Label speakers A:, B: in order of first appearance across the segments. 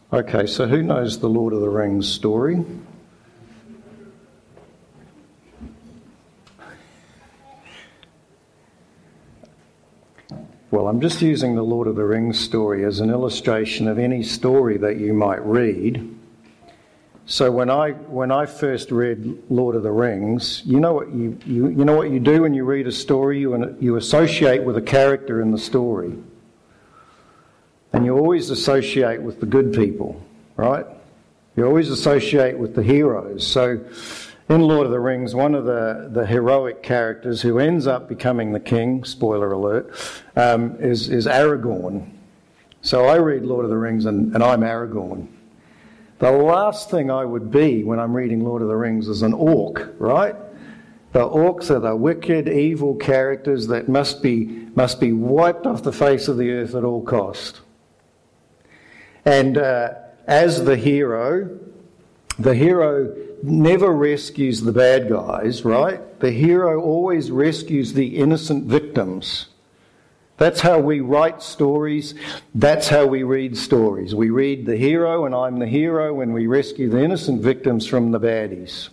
A: Okay, so who knows the Lord of the Rings story? Well, I'm just using the Lord of the Rings story as an illustration of any story that you might read. So when I first read Lord of the Rings, you know what you know what you do when you read a story? You associate with a character in the story. And you always associate with the good people, right? You always associate with the heroes. So in Lord of the Rings, one of the heroic characters who ends up becoming the king, spoiler alert, is Aragorn. So I read Lord of the Rings and I'm Aragorn. The last thing I would be when I'm reading Lord of the Rings is an orc, right? The orcs are the wicked, evil characters that must be wiped off the face of the earth at all cost. And as the hero never rescues the bad guys, right? The hero always rescues the innocent victims. That's how we write stories. That's how we read stories. We read the hero, and I'm the hero, and we rescue the innocent victims from the baddies.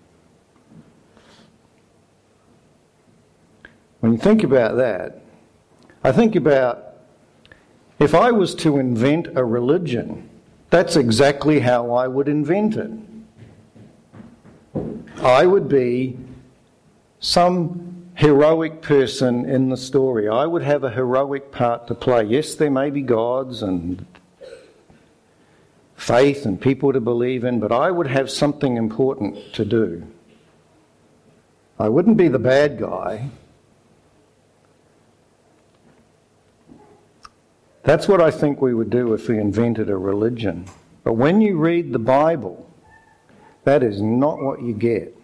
A: When you think about that, I think about if I was to invent a religion, that's exactly how I would invent it. I would be some heroic person in the story. I would have a heroic part to play. Yes, there may be gods and faith and people to believe in, but I would have something important to do. I wouldn't be the bad guy. That's what I think we would do if we invented a religion. But when you read the Bible, that is not what you get.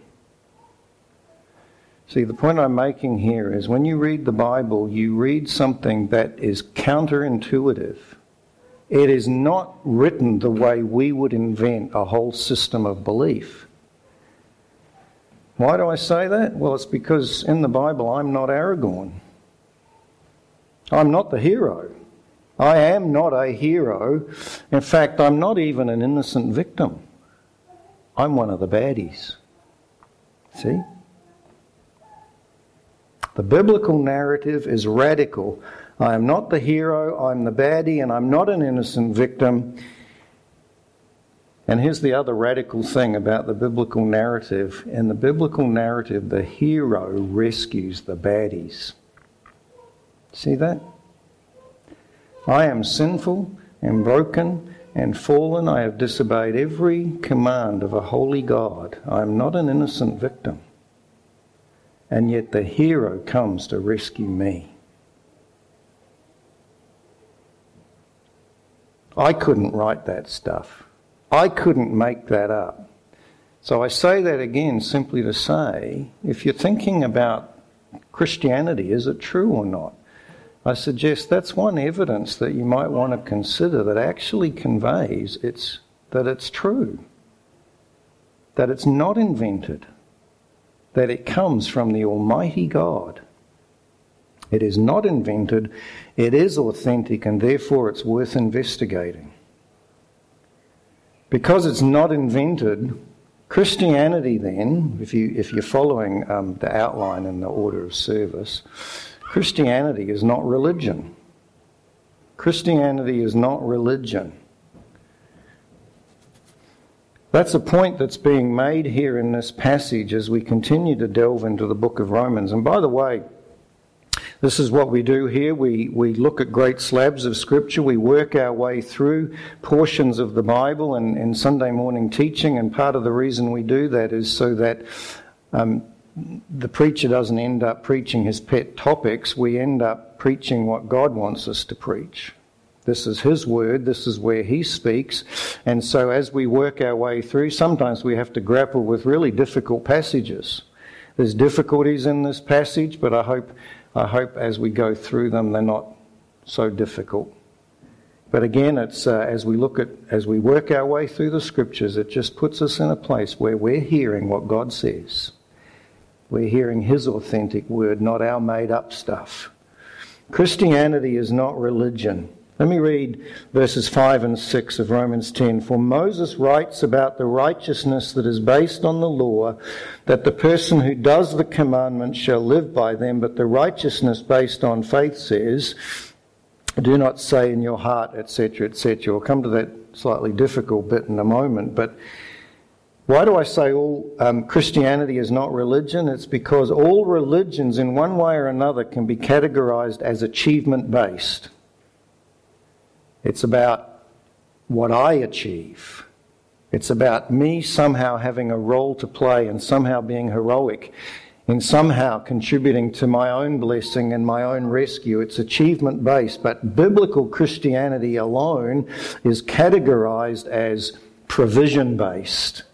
A: See, the point I'm making here is when you read the Bible, you read something that is counterintuitive. It is not written the way we would invent a whole system of belief. Why do I say that? Well, it's because in the Bible I'm not Aragorn. I'm not the hero. I am not a hero. In fact, I'm not even an innocent victim. I'm one of the baddies. See? The biblical narrative is radical. I am not the hero, I'm the baddie, and I'm not an innocent victim. And here's the other radical thing about the biblical narrative. In the biblical narrative, the hero rescues the baddies. See that? I am sinful and broken and fallen. I have disobeyed every command of a holy God. I am not an innocent victim. And yet the hero comes to rescue me. I couldn't write that stuff. I couldn't make that up. So I say that again simply to say, if you're thinking about Christianity, is it true or not? I suggest that's one evidence that you might want to consider that actually conveys that it's true, that it's not invented, that it comes from the Almighty God. It is not invented, it is authentic, and therefore it's worth investigating. Because it's not invented, Christianity then, if you're following the outline in the order of service, Christianity is not religion. Christianity is not religion. That's a point that's being made here in this passage as we continue to delve into the book of Romans. And by the way, this is what we do here. We look at great slabs of Scripture. We work our way through portions of the Bible in Sunday morning teaching. And part of the reason we do that is so that the preacher doesn't end up preaching his pet topics. We end up preaching what God wants us to preach. This is His word. This is where He speaks. And so as we work our way through, sometimes we have to grapple with really difficult passages. There's difficulties in this passage, but I hope as we go through them, they're not so difficult. But again, it's as we work our way through the Scriptures, it just puts us in a place where we're hearing what God says. We're hearing His authentic word, not our made-up stuff. Christianity is not religion. Let me read verses 5 and 6 of Romans 10. For Moses writes about the righteousness that is based on the law, that the person who does the commandments shall live by them, but the righteousness based on faith says, do not say in your heart, etc., etc. We'll come to that slightly difficult bit in a moment, but why do I say all Christianity is not religion? It's because all religions in one way or another can be categorized as achievement-based. It's about what I achieve. It's about me somehow having a role to play and somehow being heroic in somehow contributing to my own blessing and my own rescue. It's achievement-based, but biblical Christianity alone is categorized as provision-based.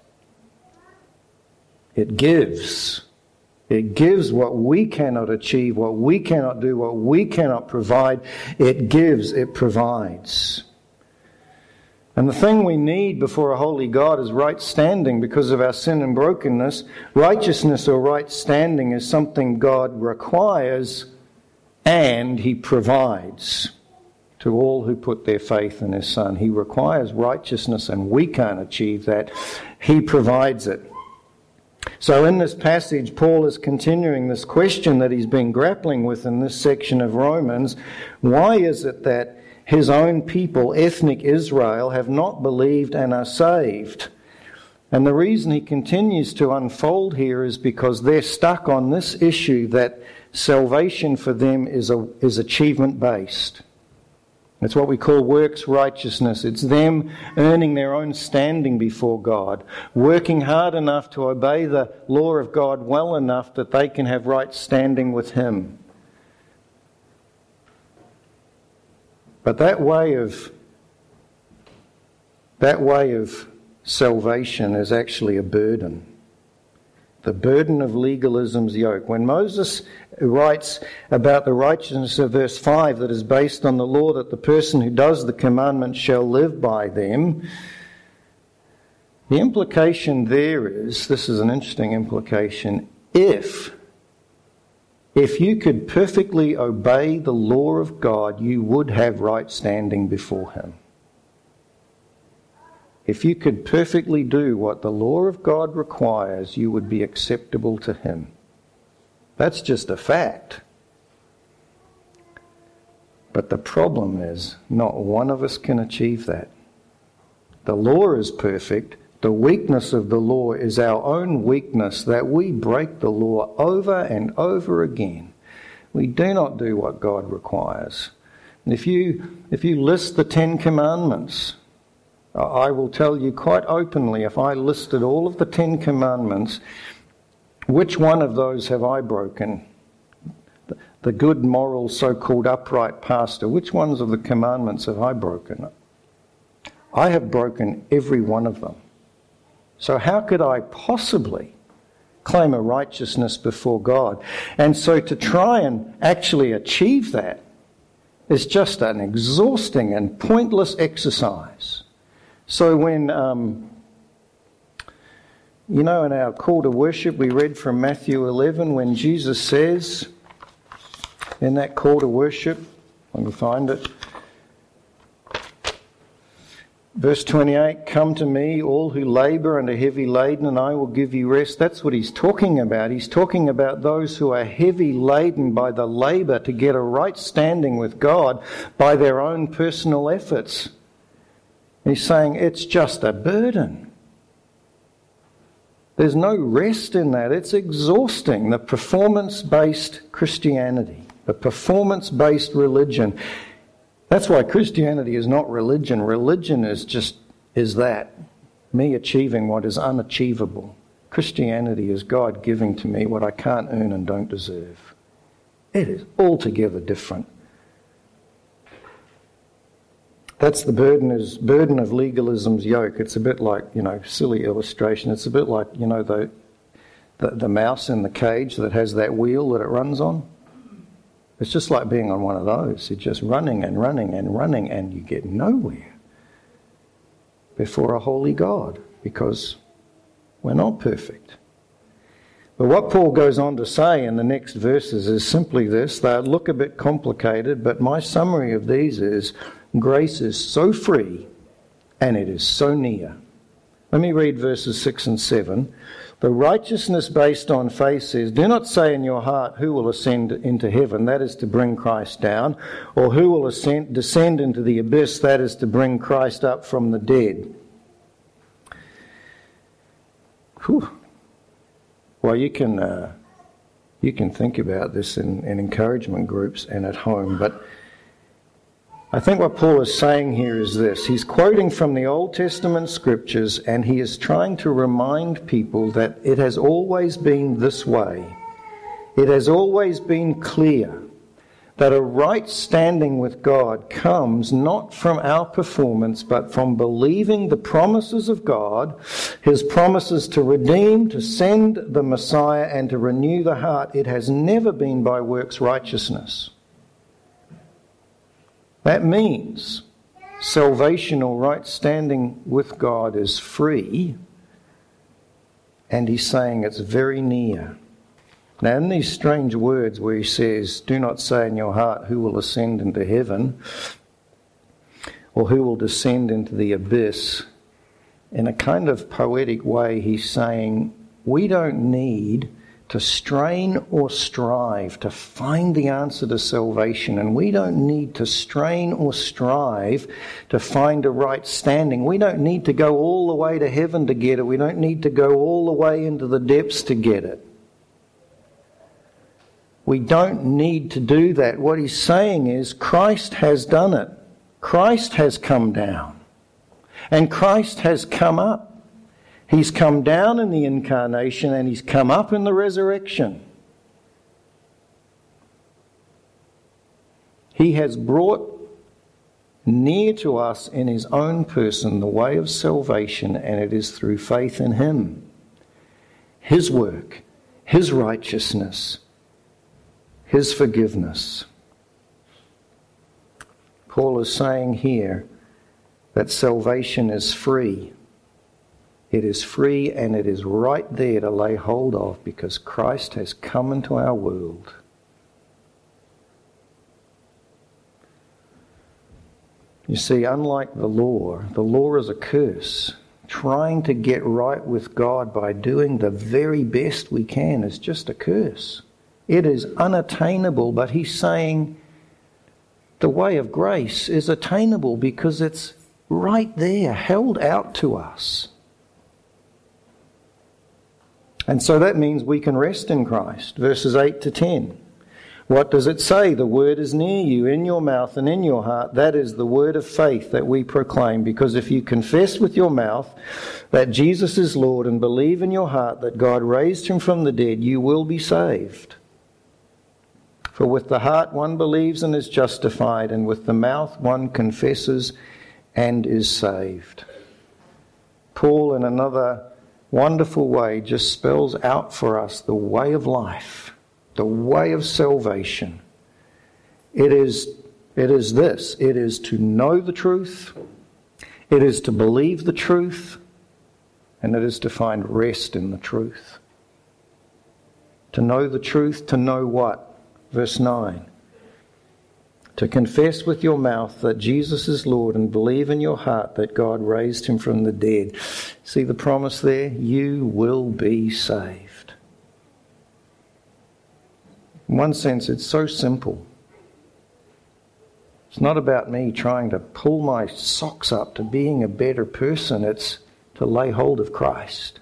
A: It gives. It gives what we cannot achieve, what we cannot do, what we cannot provide. It gives, it provides. And the thing we need before a holy God is right standing because of our sin and brokenness. Righteousness or right standing is something God requires and He provides to all who put their faith in His Son. He requires righteousness and we can't achieve that. He provides it. So in this passage, Paul is continuing this question that he's been grappling with in this section of Romans. Why is it that his own people, ethnic Israel, have not believed and are saved? And the reason he continues to unfold here is because they're stuck on this issue that salvation for them is achievement-based. It's what we call works righteousness. It's them earning their own standing before God, working hard enough to obey the law of God well enough that they can have right standing with Him. But that way of salvation is actually a burden. The burden of legalism's yoke. When Moses writes about the righteousness of verse 5 that is based on the law that the person who does the commandments shall live by them, the implication there is, this is an interesting implication, if you could perfectly obey the law of God, you would have right standing before Him. If you could perfectly do what the law of God requires, you would be acceptable to Him. That's just a fact. But the problem is, not one of us can achieve that. The law is perfect. The weakness of the law is our own weakness, that we break the law over and over again. We do not do what God requires. And if you list the 10 Commandments, I will tell you quite openly, if I listed all of the 10 Commandments, which one of those have I broken? The good, moral, so-called upright pastor, which ones of the commandments have I broken? I have broken every one of them. So how could I possibly claim a righteousness before God? And so to try and actually achieve that is just an exhausting and pointless exercise. So when, in our call to worship, we read from Matthew 11 when Jesus says, in that call to worship, let me find it, verse 28, come to me, all who labour and are heavy laden, and I will give you rest. That's what he's talking about. He's talking about those who are heavy laden by the labour to get a right standing with God by their own personal efforts. He's saying it's just a burden. There's no rest in that. It's exhausting. The performance-based Christianity, the performance-based religion. That's why Christianity is not religion. Religion is that. Me achieving what is unachievable. Christianity is God giving to me what I can't earn and don't deserve. It is altogether different. That's the burden of legalism's yoke. It's a bit like, silly illustration. It's a bit like, the mouse in the cage that has that wheel that it runs on. It's just like being on one of those. You're just running and running and running and you get nowhere before a holy God because we're not perfect. But what Paul goes on to say in the next verses is simply this. They look a bit complicated, but my summary of these is, Grace is so free and it is so near. Let me read verses 6 and 7. The righteousness based on faith says, do not say in your heart, who will ascend into heaven, that is to bring Christ down, or who will descend into the abyss, that is to bring Christ up from the dead. Whew. Well, you can think about this in encouragement groups and at home, but I think what Paul is saying here is this. He's quoting from the Old Testament scriptures, and he is trying to remind people that it has always been this way. It has always been clear that a right standing with God comes not from our performance, but from believing the promises of God, His promises to redeem, to send the Messiah, and to renew the heart. It has never been by works righteousness. That means salvational right standing with God is free, and he's saying it's very near. Now, in these strange words where he says, do not say in your heart, who will ascend into heaven, or who will descend into the abyss, in a kind of poetic way, he's saying, we don't need to strain or strive to find the answer to salvation, and we don't need to strain or strive to find a right standing. We don't need to go all the way to heaven to get it. We don't need to go all the way into the depths to get it. We don't need to do that. What he's saying is Christ has done it. Christ has come down, and Christ has come up. He's come down in the incarnation and he's come up in the resurrection. He has brought near to us in his own person the way of salvation, and it is through faith in him. His work, his righteousness, his forgiveness. Paul is saying here that salvation is free. It is free, and it is right there to lay hold of, because Christ has come into our world. You see, unlike the law is a curse. Trying to get right with God by doing the very best we can is just a curse. It is unattainable, but he's saying the way of grace is attainable because it's right there, held out to us. And so that means we can rest in Christ. Verses 8 to 10. What does it say? The word is near you, in your mouth and in your heart. That is the word of faith that we proclaim. Because if you confess with your mouth that Jesus is Lord and believe in your heart that God raised him from the dead, you will be saved. For with the heart one believes and is justified, and with the mouth one confesses and is saved. Paul, in another wonderful way, just spells out for us the way of life, the way of salvation. It is this. It is to know the truth. It is to believe the truth. And it is to find rest in the truth. To know the truth, to know what? Verse 9. To confess with your mouth that Jesus is Lord and believe in your heart that God raised him from the dead. See the promise there? You will be saved. In one sense, it's so simple. It's not about me trying to pull my socks up to being a better person. It's to lay hold of Christ.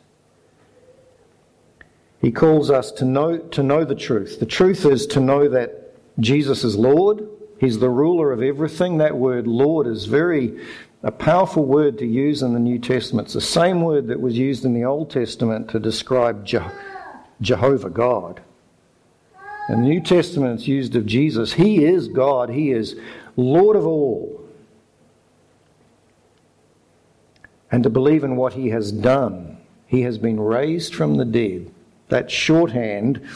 A: He calls us to know the truth. The truth is to know that Jesus is Lord. He's the ruler of everything. That word Lord is a powerful word to use in the New Testament. It's the same word that was used in the Old Testament to describe Jehovah God. In the New Testament it's used of Jesus. He is God. He is Lord of all. And to believe in what he has done. He has been raised from the dead. That shorthand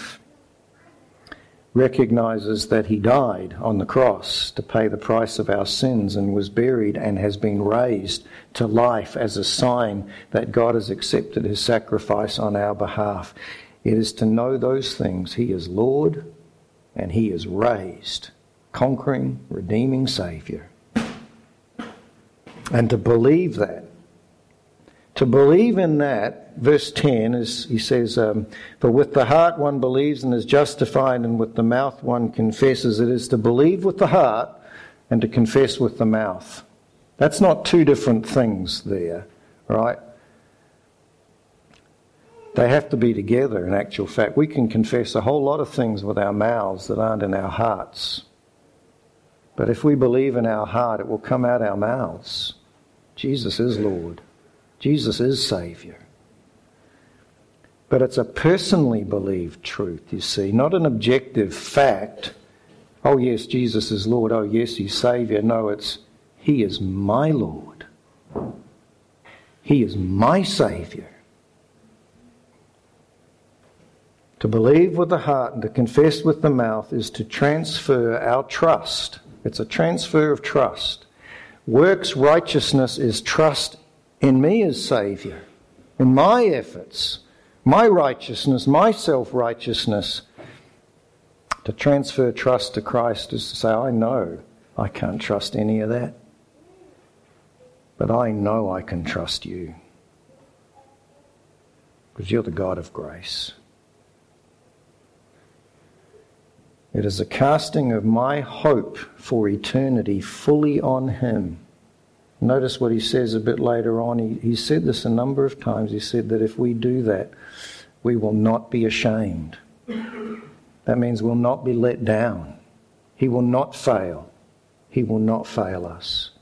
A: recognizes that he died on the cross to pay the price of our sins and was buried and has been raised to life as a sign that God has accepted his sacrifice on our behalf. It is to know those things. He is Lord and he is raised, conquering, redeeming Saviour. And to believe that. To believe in that, verse 10, is, he says, for with the heart one believes and is justified, and with the mouth one confesses. It is to believe with the heart and to confess with the mouth. That's not two different things there, right? They have to be together in actual fact. We can confess a whole lot of things with our mouths that aren't in our hearts. But if we believe in our heart, it will come out our mouths. Jesus is Lord. Jesus is Saviour. But it's a personally believed truth, you see, not an objective fact. Oh yes, Jesus is Lord. Oh yes, He's Saviour. No, it's He is my Lord. He is my Saviour. To believe with the heart and to confess with the mouth is to transfer our trust. It's a transfer of trust. Works righteousness is trust in me as Saviour, in my efforts, my righteousness, my self-righteousness. To transfer trust to Christ is to say, I know I can't trust any of that, but I know I can trust you because you're the God of grace. It is a casting of my hope for eternity fully on Him. Notice what he says a bit later on. He said this a number of times. He said that if we do that, we will not be ashamed. That means we'll not be let down. He will not fail. He will not fail us.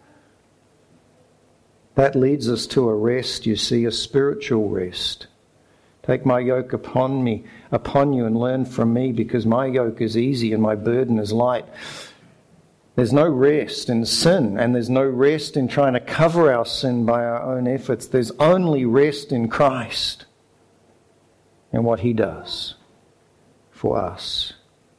A: That leads us to a rest, you see, a spiritual rest. Take my yoke upon you and learn from me, because my yoke is easy and my burden is light. There's no rest in sin, and there's no rest in trying to cover our sin by our own efforts. There's only rest in Christ and what He does for us.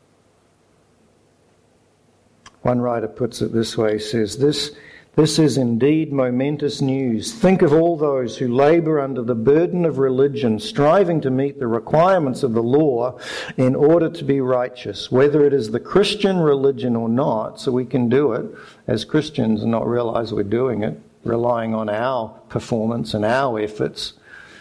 A: One writer puts it this way, he says, This is indeed momentous news. Think of all those who labour under the burden of religion, striving to meet the requirements of the law in order to be righteous, whether it is the Christian religion or not, so we can do it as Christians and not realise we're doing it, relying on our performance and our efforts.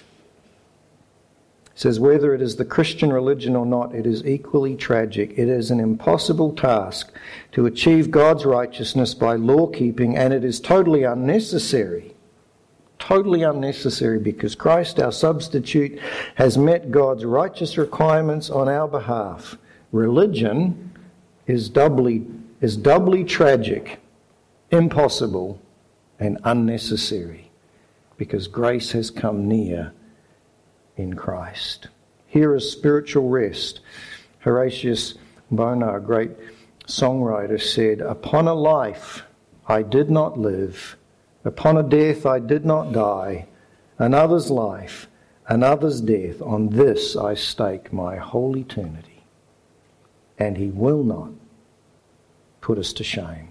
A: It says, whether it is the Christian religion or not, it is equally tragic. It is an impossible task to achieve God's righteousness by law-keeping, and it is totally unnecessary. Totally unnecessary, because Christ, our substitute, has met God's righteous requirements on our behalf. Religion is doubly tragic, impossible, and unnecessary, because grace has come near in Christ. Here is spiritual rest. Horatius Bonar, a great songwriter, said, upon a life I did not live, upon a death I did not die, another's life, another's death, on this I stake my whole eternity. And He will not put us to shame.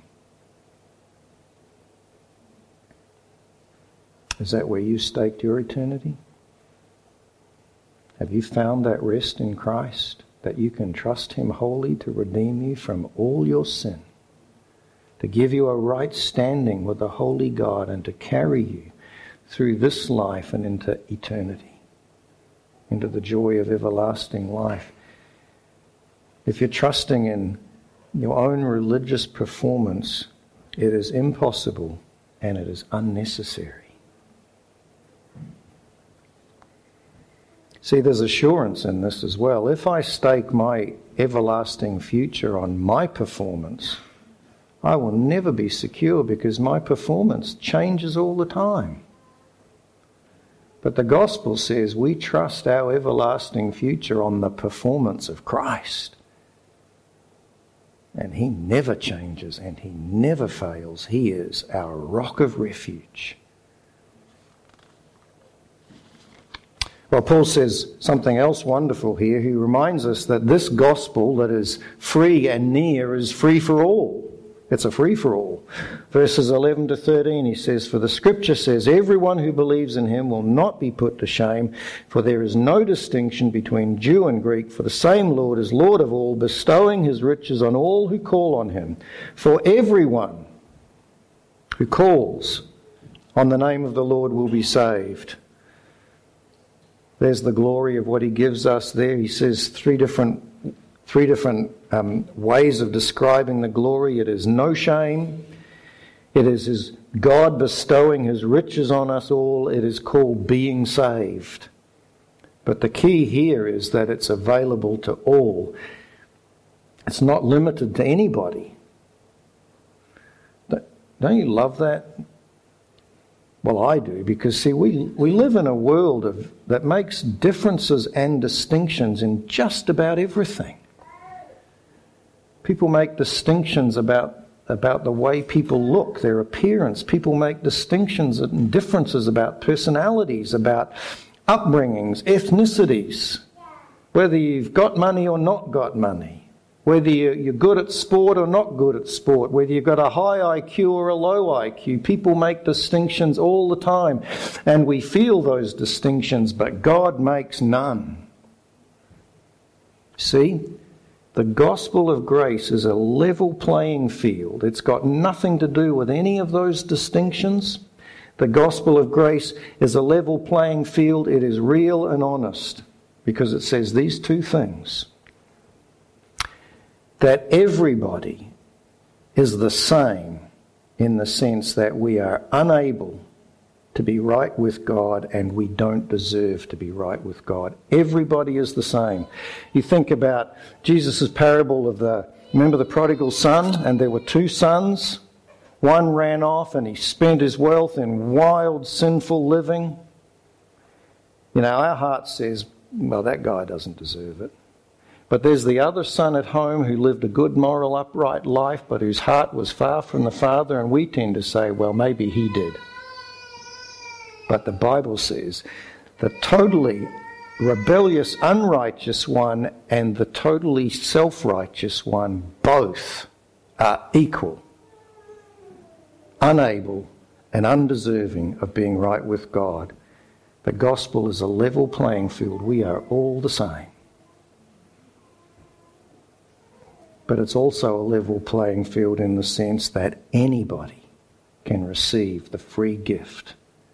A: Is that where you staked your eternity? Have you found that rest in Christ, that you can trust Him wholly to redeem you from all your sin, to give you a right standing with the holy God, and to carry you through this life and into eternity, into the joy of everlasting life? If you're trusting in your own religious performance, it is impossible and it is unnecessary. See, there's assurance in this as well. If I stake my everlasting future on my performance, I will never be secure, because my performance changes all the time. But the gospel says we trust our everlasting future on the performance of Christ. And He never changes and He never fails. He is our rock of refuge. Well, Paul says something else wonderful here. He reminds us that this gospel that is free and near is free for all. It's a free for all. Verses 11 to 13, he says, for the scripture says, everyone who believes in Him will not be put to shame, for there is no distinction between Jew and Greek, for the same Lord is Lord of all, bestowing His riches on all who call on Him. For everyone who calls on the name of the Lord will be saved. There's the glory of what he gives us there. He says three different ways of describing the glory. It is no shame. It is his God bestowing his riches on us all. It is called being saved. But the key here is that it's available to all. It's not limited to anybody. Don't you love that? Well, I do, because see, we live in a world that makes differences and distinctions in just about everything. People make distinctions about the way people look, their appearance. People make distinctions and differences about personalities, about upbringings, ethnicities, whether you've got money or not got money. Whether you're good at sport or not good at sport, whether you've got a high IQ or a low IQ, people make distinctions all the time. And we feel those distinctions, but God makes none. See, the gospel of grace is a level playing field. It's got nothing to do with any of those distinctions. The gospel of grace is a level playing field. It is real and honest, because it says these two things. That everybody is the same in the sense that we are unable to be right with God and we don't deserve to be right with God. Everybody is the same. You think about Jesus' parable of remember the prodigal son, and there were two sons. One ran off and he spent his wealth in wild, sinful living. You know, our heart says, well, that guy doesn't deserve it. But there's the other son at home who lived a good, moral, upright life, but whose heart was far from the Father, and we tend to say, well, maybe he did. But the Bible says the totally rebellious, unrighteous one and the totally self-righteous one both are equal, unable and undeserving of being right with God. The gospel is a level playing field. We are all the same. But it's also a level playing field in the sense that anybody can receive the free gift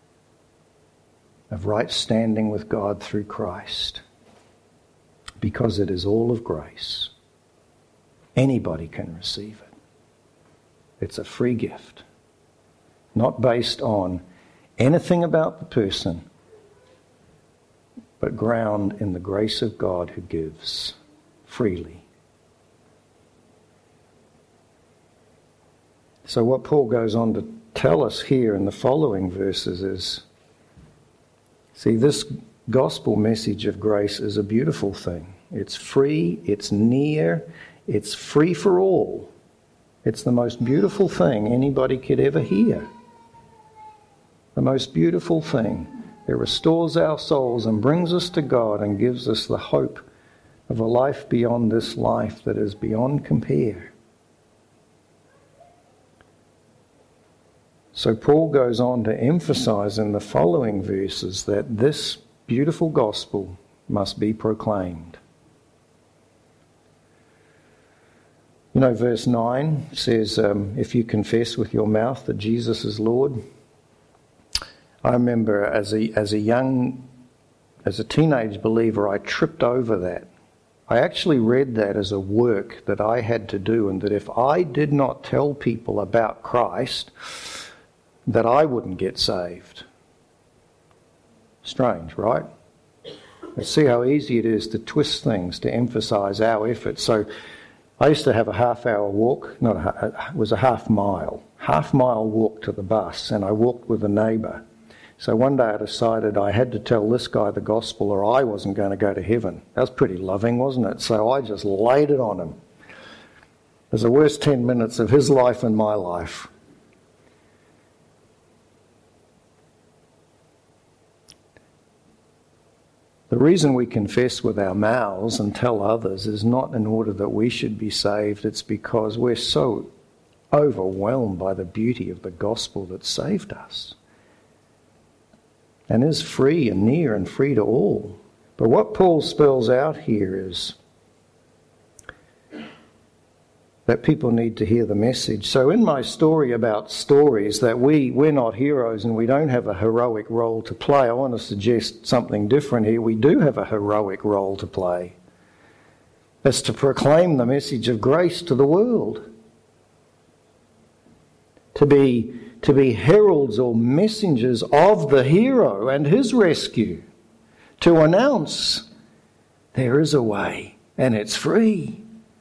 A: of right standing with God through Christ, because it is all of grace. Anybody can receive it. It's a free gift, not based on anything about the person, but ground in the grace of God who gives freely. So what Paul goes on to tell us here in the following verses is, see, this gospel message of grace is a beautiful thing. It's free, it's near, it's free for all. It's the most beautiful thing anybody could ever hear. The most beautiful thing. It restores our souls and brings us to God and gives us the hope of a life beyond this life that is beyond compare. So Paul goes on to emphasize in the following verses that this beautiful gospel must be proclaimed. You know, verse 9 says, if you confess with your mouth that Jesus is Lord. I remember as a teenage believer, I tripped over that. I actually read that as a work that I had to do, and that if I did not tell people about Christ, that I wouldn't get saved. Strange, right? Let's see how easy it is to twist things to emphasize our effort. So I used to have a half-hour walk, it was a half-mile walk to the bus, and I walked with a neighbour. So one day I decided I had to tell this guy the gospel or I wasn't going to go to heaven. That was pretty loving, wasn't it? So I just laid it on him. It was the worst 10 minutes of his life and my life. The reason we confess with our mouths and tell others is not in order that we should be saved. It's because we're so overwhelmed by the beauty of the gospel that saved us and is free and near and free to all. But what Paul spells out here is that people need to hear the message. So in my story about stories, that we're not heroes and we don't have a heroic role to play, I want to suggest something different here. We do have a heroic role to play. It's to proclaim the message of grace to the world. To be heralds or messengers of the hero and his rescue. To announce there is a way and it's free.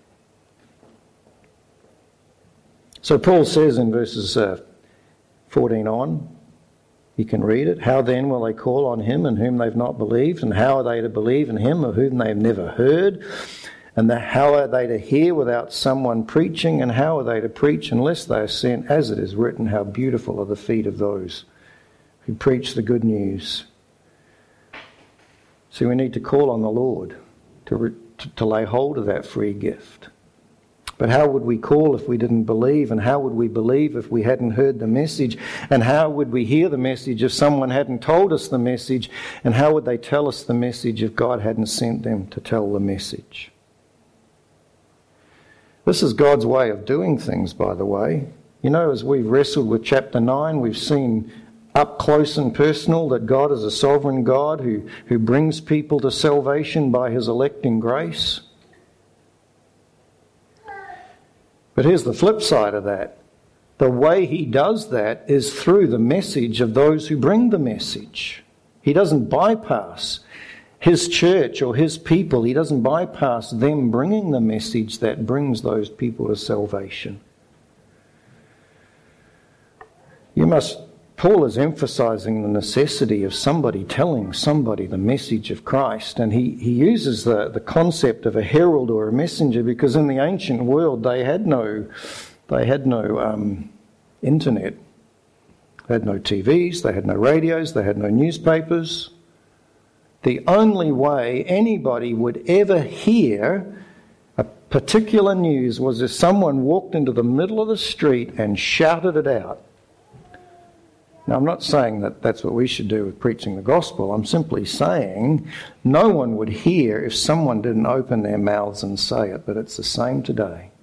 A: So Paul says in verses 14 on, you can read it, how then will they call on him in whom they've not believed? And how are they to believe in him of whom they've never heard? And how are they to hear without someone preaching? And how are they to preach unless they are sent? As it is written, how beautiful are the feet of those who preach the good news. So we need to call on the Lord to lay hold of that free gift. But how would we call if we didn't believe? And how would we believe if we hadn't heard the message? And how would we hear the message if someone hadn't told us the message? And how would they tell us the message if God hadn't sent them to tell the message? This is God's way of doing things, by the way. You know, as we've wrestled with chapter 9, we've seen up close and personal that God is a sovereign God who brings people to salvation by his electing grace. But here's the flip side of that. The way he does that is through the message of those who bring the message. He doesn't bypass his church or his people. He doesn't bypass them bringing the message that brings those people to salvation. Paul is emphasizing the necessity of somebody telling somebody the message of Christ, and he uses the concept of a herald or a messenger because in the ancient world they had no internet, they had no TVs, they had no radios, they had no newspapers. The only way anybody would ever hear a particular news was if someone walked into the middle of the street and shouted it out. Now, I'm not saying that that's what we should do with preaching the gospel. I'm simply saying no one would hear if someone didn't open their mouths and say it, but it's the same today.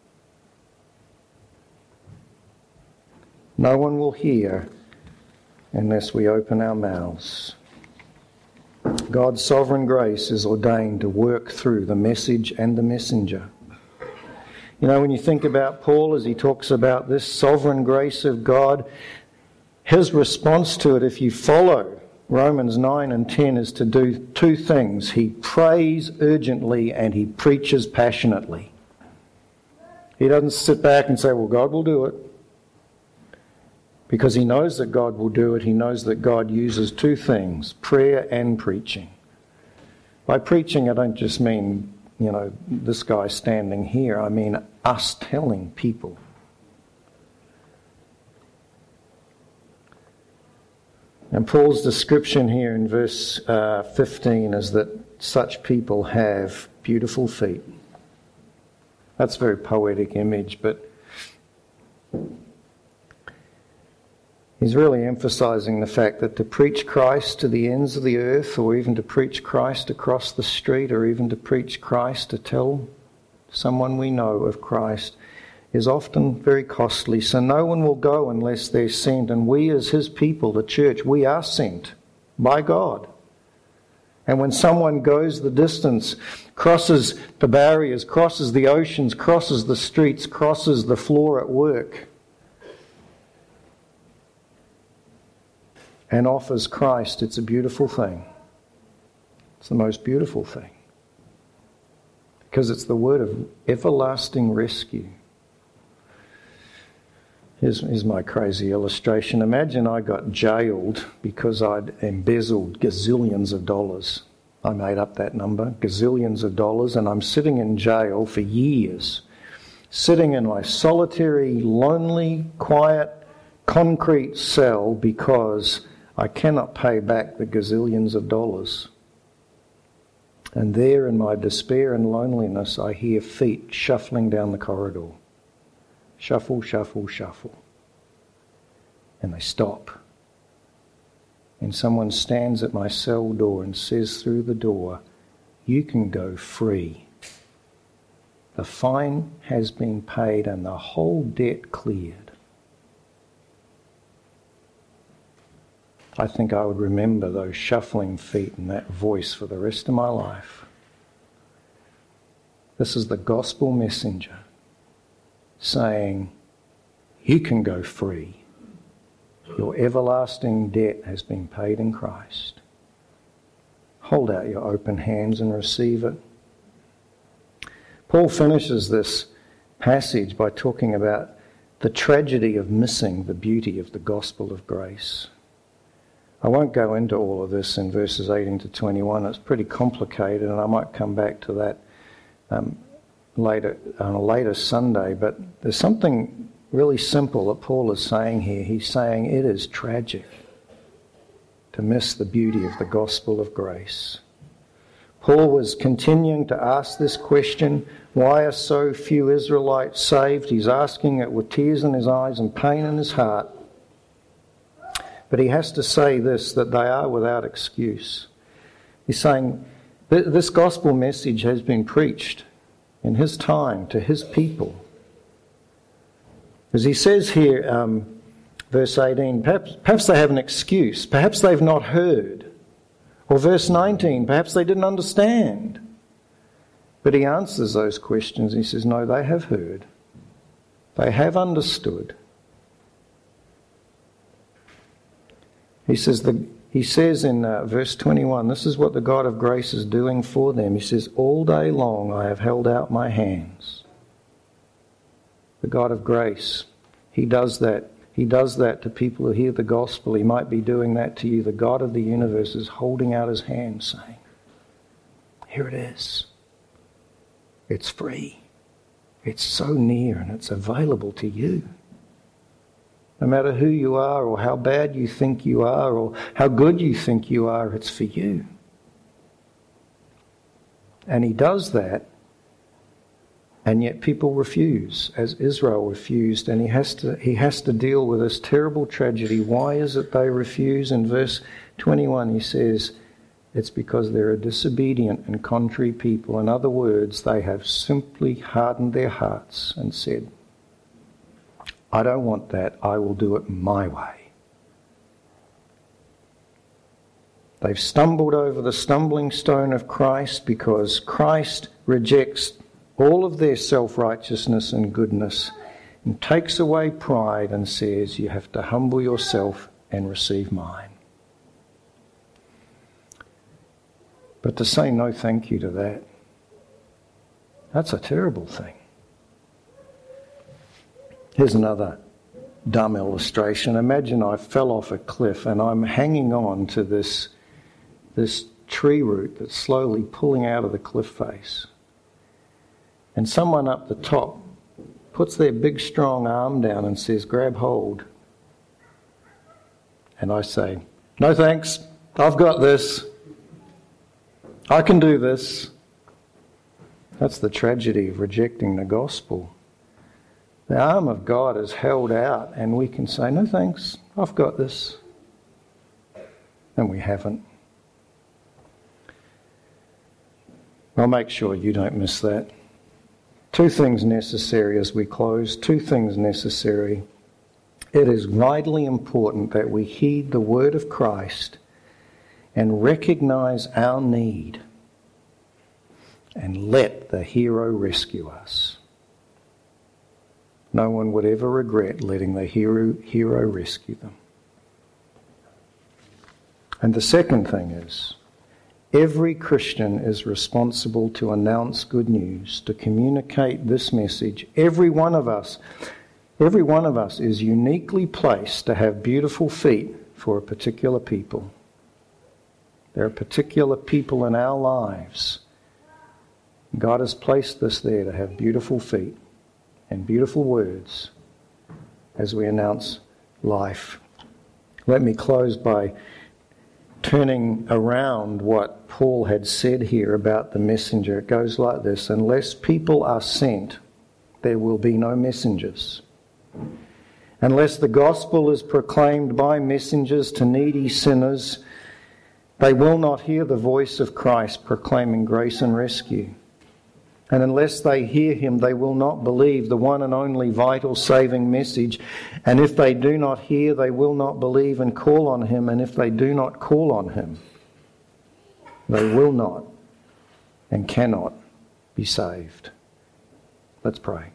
A: No one will hear unless we open our mouths. God's sovereign grace is ordained to work through the message and the messenger. You know, when you think about Paul as he talks about this sovereign grace of God, his response to it, if you follow Romans 9 and 10, is to do two things. He prays urgently and he preaches passionately. He doesn't sit back and say, well, God will do it. Because he knows that God will do it. He knows that God uses two things, prayer and preaching. By preaching, I don't just mean, this guy standing here. I mean us telling people. And Paul's description here in verse 15 is that such people have beautiful feet. That's a very poetic image, but he's really emphasizing the fact that to preach Christ to the ends of the earth, or even to preach Christ across the street, or even to preach Christ to tell someone we know of Christ, is often very costly. So no one will go unless they're sent. And we as his people, the church, we are sent by God. And when someone goes the distance, crosses the barriers, crosses the oceans, crosses the streets, crosses the floor at work, and offers Christ, it's a beautiful thing. It's the most beautiful thing. Because it's the word of everlasting rescue. Here's my crazy illustration. Imagine I got jailed because I'd embezzled gazillions of dollars. I made up that number, gazillions of dollars, and I'm sitting in jail for years. Sitting in my solitary, lonely, quiet, concrete cell because I cannot pay back the gazillions of dollars. And there in my despair and loneliness, I hear feet shuffling down the corridor. Shuffle, shuffle, shuffle. And they stop. And someone stands at my cell door and says through the door, "You can go free." The fine has been paid and the whole debt cleared. I think I would remember those shuffling feet and that voice for the rest of my life. This is the gospel messenger saying, you can go free. Your everlasting debt has been paid in Christ. Hold out your open hands and receive it. Paul finishes this passage by talking about the tragedy of missing the beauty of the gospel of grace. I won't go into all of this in verses 18 to 21. It's pretty complicated, and I might come back to that later on a later Sunday. But there's something really simple that Paul is saying here. He's saying it is tragic to miss the beauty of the gospel of grace. Paul was continuing to ask this question, why are so few Israelites saved? He's asking it with tears in his eyes and pain in his heart. But he has to say this, that they are without excuse. He's saying this gospel message has been preached in his time to his people. As he says here, verse 18, perhaps they have an excuse, perhaps they've not heard. Or verse 19, perhaps they didn't understand. But he answers those questions. He says, no, they have heard. They have understood. He says in verse 21, this is what the God of grace is doing for them. He says, all day long I have held out my hands. The God of grace, He does that. He does that to people who hear the gospel. He might be doing that to you. The God of the universe is holding out His hand saying, here it is. It's free. It's so near and it's available to you. No matter who you are or how bad you think you are or how good you think you are, it's for you. And He does that, and yet people refuse, as Israel refused, and he has to deal with this terrible tragedy. Why is it they refuse? In verse 21 he says, it's because they're a disobedient and contrary people. In other words, they have simply hardened their hearts and said, I don't want that, I will do it my way. They've stumbled over the stumbling stone of Christ because Christ rejects all of their self-righteousness and goodness and takes away pride and says, you have to humble yourself and receive mine. But to say no thank you to that, that's a terrible thing. Here's another dumb illustration. Imagine I fell off a cliff and I'm hanging on to this tree root that's slowly pulling out of the cliff face. And someone up the top puts their big strong arm down and says, grab hold. And I say, no thanks, I've got this. I can do this. That's the tragedy of rejecting the gospel. The arm of God is held out and we can say, no thanks, I've got this. And we haven't. I'll make sure you don't miss that. Two things necessary as we close. Two things necessary. It is vitally important that we heed the word of Christ and recognize our need and let the hero rescue us. No one would ever regret letting the hero rescue them. And the second thing is, every Christian is responsible to announce good news, to communicate this message. Every one of us is uniquely placed to have beautiful feet for a particular people. There are particular people in our lives. God has placed us there to have beautiful feet and beautiful words as we announce life. Let me close by turning around what Paul had said here about the messenger. It goes like this: unless people are sent, there will be no messengers. Unless the gospel is proclaimed by messengers to needy sinners, they will not hear the voice of Christ proclaiming grace and rescue. And unless they hear him, they will not believe the one and only vital saving message. And if they do not hear, they will not believe and call on him. And if they do not call on him, they will not and cannot be saved. Let's pray.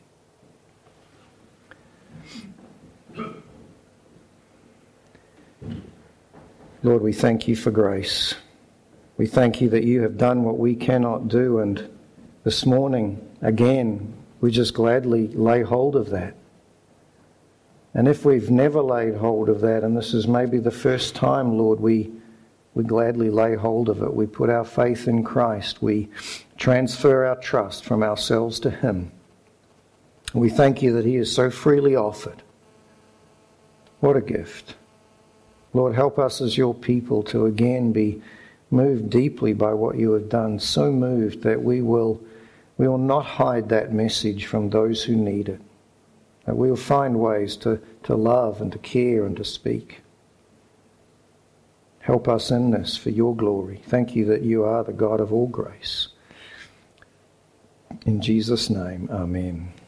A: Lord, we thank you for grace. We thank you that you have done what we cannot do, and this morning, again, we just gladly lay hold of that. And if we've never laid hold of that, and this is maybe the first time, Lord, we gladly lay hold of it. We put our faith in Christ. We transfer our trust from ourselves to him. We thank you that he is so freely offered. What a gift. Lord, help us as your people to again be moved deeply by what you have done, so moved that we will not hide that message from those who need it. That we will find ways to love and to care and to speak. Help us in this for your glory. Thank you that you are the God of all grace. In Jesus' name, amen.